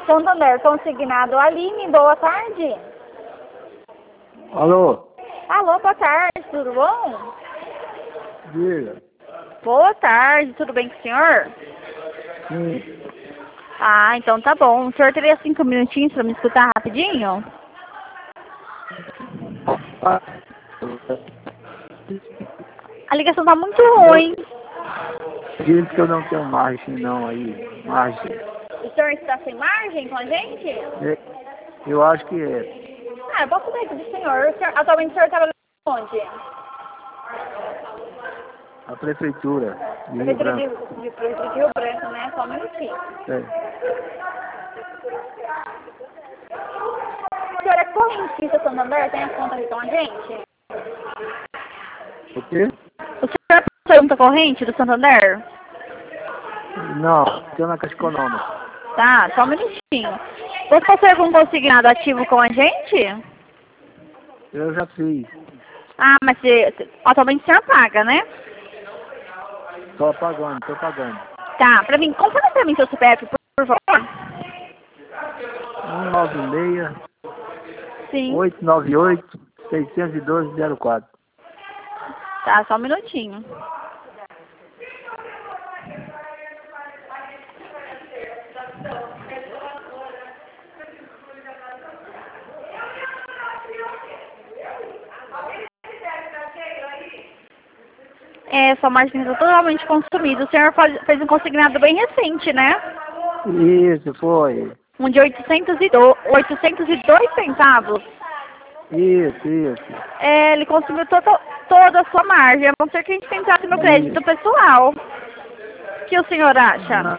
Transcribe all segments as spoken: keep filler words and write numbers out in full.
Santander, consignado Aline, boa tarde. Alô? Alô, boa tarde, tudo bom? Diga. Boa tarde, tudo bem com o senhor? Sim. Ah, então tá bom. O senhor teria cinco minutinhos para me escutar rapidinho? A ligação tá muito ruim. Diz que eu não tenho margem não aí. Margem. O senhor está sem margem com a gente? É, Eu acho que é. Ah, eu posso ver do senhor. O senhor atualmente o senhor trabalha onde? A prefeitura de Rio Prefeitura de, Branco. de, de Rio Branco, né? Só um minutinho. É. O senhor é correntista Santander? Tem a conta aqui com a gente? O quê? O senhor é conta corrente do Santander? Não, tenho na Caixa Econômica. Tá, só um minutinho. Você possui algum consignado ativo com a gente? Eu já fiz. Ah, mas você, atualmente o senhor paga, né? Tô pagando, tô pagando. Tá, pra mim, confirma pra mim seu C P F, por, por favor. um nove seis, Sim. oito nove oito, seis um dois, zero quatro. Tá, só um minutinho. É, sua margem está totalmente consumida. O senhor faz, fez um consignado bem recente, né? Isso, foi. Um de oitocentos e dois, oitocentos e dois centavos. Isso, isso. É, ele consumiu todo, toda a sua margem, a não ser que a gente tentasse no crédito pessoal. O que o senhor acha? Na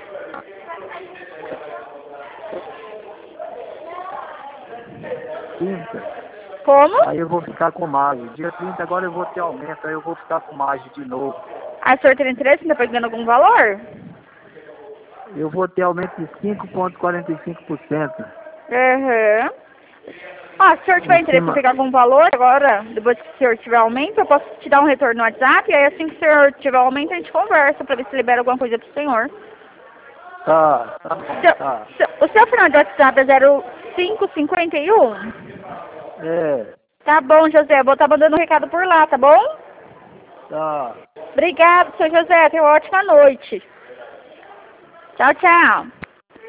quinta, Como? aí eu vou ficar com margem. Dia trinta agora eu vou ter aumento, aí eu vou ficar com margem de novo. A senhor tem interesse? Está pegando algum valor? Eu vou ter aumento de cinco vírgula quarenta e cinco por cento. Uhum. Ó, se o senhor tiver Em interesse em cima. pegar algum valor agora, depois que o senhor tiver aumento, eu posso te dar um retorno no WhatsApp, e aí assim que o senhor tiver aumento, a gente conversa pra ver se libera alguma coisa pro senhor. Tá, tá, Seu, tá. seu, o seu final de WhatsApp é zero cinco cinquenta e um? É, Tá bom, José, eu vou estar mandando um recado por lá, tá bom? tá. Obrigado, seu José, tenha uma ótima noite. Tchau, tchau.